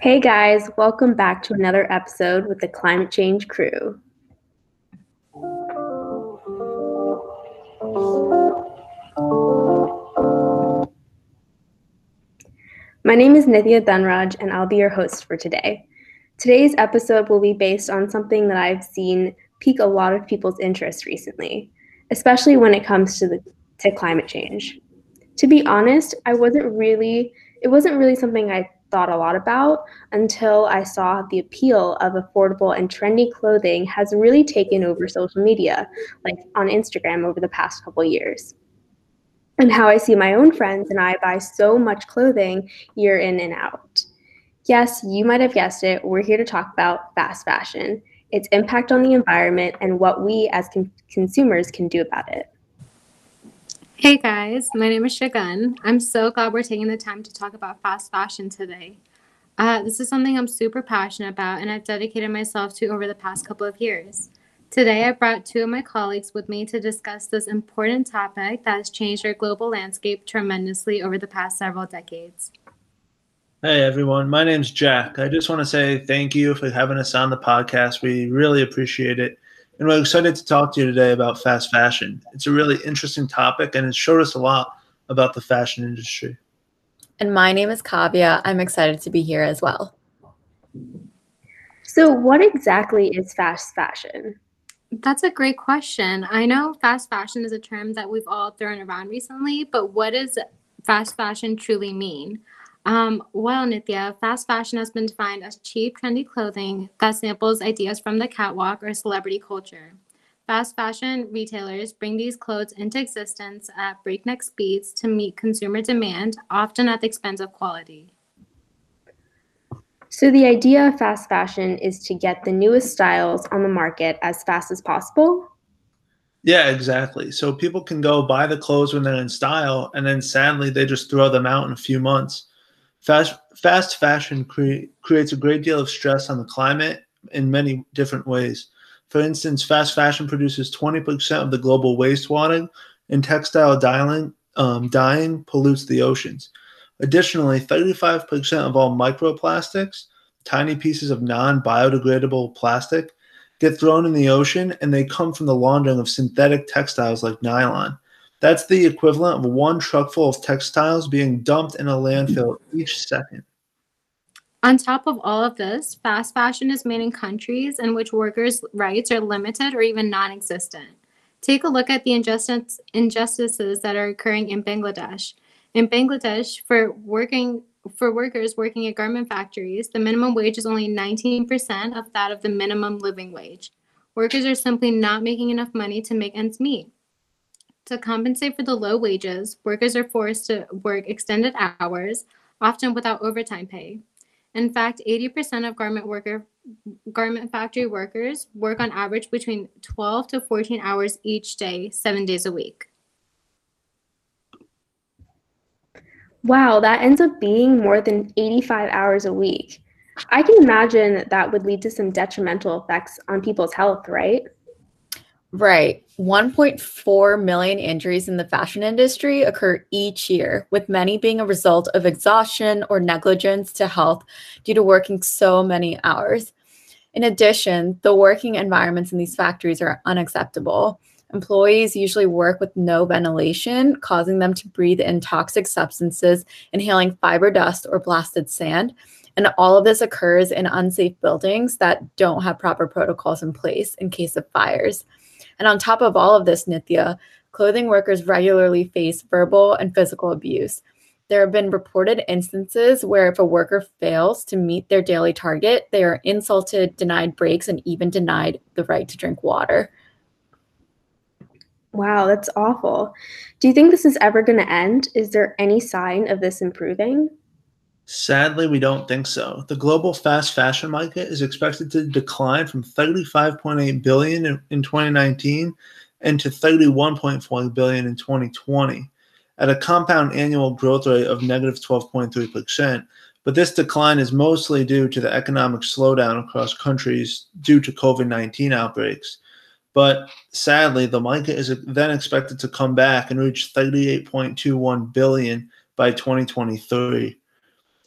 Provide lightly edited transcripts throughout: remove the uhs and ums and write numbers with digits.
Hey guys, welcome back to another episode with the Climate Change Crew. My name is Nithya Dhanraj and I'll be your host for today. Today's episode will be based on something that I've seen pique a lot of people's interest recently, especially when it comes to climate change. To be honest, it wasn't really something I thought a lot about until I saw the appeal of affordable and trendy clothing has really taken over social media, like on Instagram over the past couple years. And how I see my own friends and I buy so much clothing year in and out. Yes, you might have guessed it, we're here to talk about fast fashion, its impact on the environment, and what we as consumers can do about it. Hey guys, my name is Shagun. I'm so glad we're taking the time to talk about fast fashion today. This is something I'm super passionate about and I've dedicated myself to over the past couple of years. Today, I brought two of my colleagues with me to discuss this important topic that has changed our global landscape tremendously over the past several decades. Hey everyone, my name's Jack. I just want to say thank you for having us on the podcast. We really appreciate it. And we're excited to talk to you today about fast fashion. It's a really interesting topic and it showed us a lot about the fashion industry. And my name is Kavya. I'm excited to be here as well. So, what exactly is fast fashion? That's a great question. I know fast fashion is a term that we've all thrown around recently, but what does fast fashion truly mean? Well, Nithya, fast fashion has been defined as cheap, trendy clothing that samples ideas from the catwalk or celebrity culture. Fast fashion retailers bring these clothes into existence at breakneck speeds to meet consumer demand, often at the expense of quality. So the idea of fast fashion is to get the newest styles on the market as fast as possible? Yeah, exactly. So people can go buy the clothes when they're in style, and then sadly, they just throw them out in a few months. Fast fashion creates a great deal of stress on the climate in many different ways. For instance, fast fashion produces 20% of the global wastewater, and textile dyeing pollutes the oceans. Additionally, 35% of all microplastics, tiny pieces of non biodegradable plastic, get thrown in the ocean and they come from the laundering of synthetic textiles like nylon. That's the equivalent of one truck full of textiles being dumped in a landfill each second. On top of all of this, fast fashion is made in countries in which workers' rights are limited or even non existent. Take a look at the injustices that are occurring in Bangladesh. In Bangladesh, for workers working at garment factories, the minimum wage is only 19% of that of the minimum living wage. Workers are simply not making enough money to make ends meet. To compensate for the low wages, workers are forced to work extended hours, often without overtime pay. In fact, 80% of garment factory workers work on average between 12 to 14 hours each day, 7 days a week. Wow, that ends up being more than 85 hours a week. I can imagine that would lead to some detrimental effects on people's health, right? Right. 1.4 million injuries in the fashion industry occur each year, with many being a result of exhaustion or negligence to health due to working so many hours. In addition, the working environments in these factories are unacceptable. Employees usually work with no ventilation, causing them to breathe in toxic substances, inhaling fiber dust or blasted sand. And all of this occurs in unsafe buildings that don't have proper protocols in place in case of fires. And on top of all of this, Nithya, clothing workers regularly face verbal and physical abuse. There have been reported instances where if a worker fails to meet their daily target, they are insulted, denied breaks, and even denied the right to drink water. Wow, that's awful. Do you think this is ever going to end? Is there any sign of this improving? Sadly, we don't think so. The global fast fashion market is expected to decline from 35.8 billion in 2019 and to 31.4 billion in 2020 at a compound annual growth rate of negative 12.3%. But this decline is mostly due to the economic slowdown across countries due to COVID-19 outbreaks. But sadly, the market is then expected to come back and reach 38.21 billion by 2023.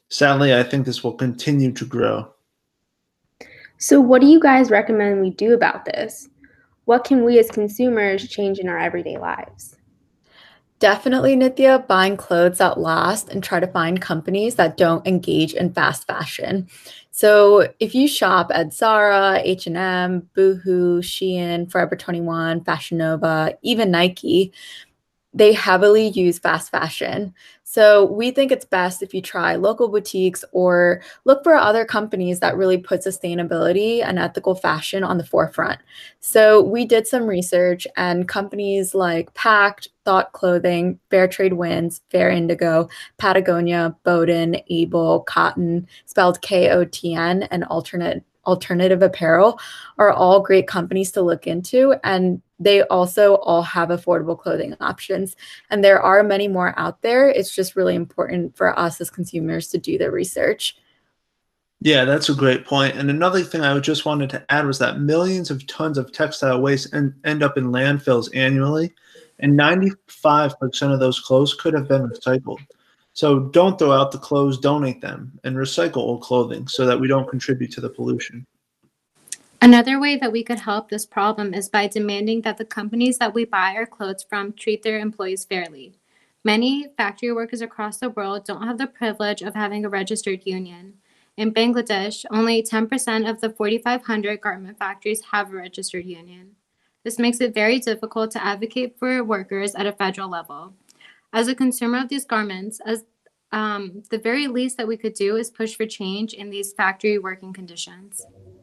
Sadly, I think this will continue to grow. So, what do you guys recommend we do about this? What can we as consumers change in our everyday lives? Definitely, Nithya, buying clothes that last and try to find companies that don't engage in fast fashion. So if you shop at Zara, H&M, Boohoo, Shein, Forever 21, Fashion Nova, even Nike, they heavily use fast fashion. So we think it's best if you try local boutiques or look for other companies that really put sustainability and ethical fashion on the forefront. So we did some research, and companies like Pact, Thought Clothing, Fairtrade Wins, Fair Indigo, Patagonia, Bowden, Able, Cotton, spelled KOTN, and Alternative Apparel are all great companies to look into, and they also all have affordable clothing options. And there are many more out there. It's just really important for us as consumers to do the research. Yeah, that's a great point. And another thing I just wanted to add was that millions of tons of textile waste end up in landfills annually, and 95% of those clothes could have been recycled. So don't throw out the clothes, donate them, and recycle old clothing so that we don't contribute to the pollution. Another way that we could help this problem is by demanding that the companies that we buy our clothes from treat their employees fairly. Many factory workers across the world don't have the privilege of having a registered union. In Bangladesh, only 10% of the 4,500 garment factories have a registered union. This makes it very difficult to advocate for workers at a federal level. As a consumer of these garments, the very least that we could do is push for change in these factory working conditions.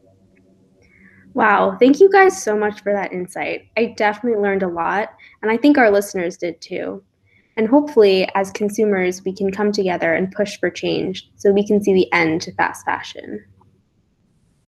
Wow, thank you guys so much for that insight. I definitely learned a lot, and I think our listeners did too. And hopefully, as consumers, we can come together and push for change so we can see the end to fast fashion.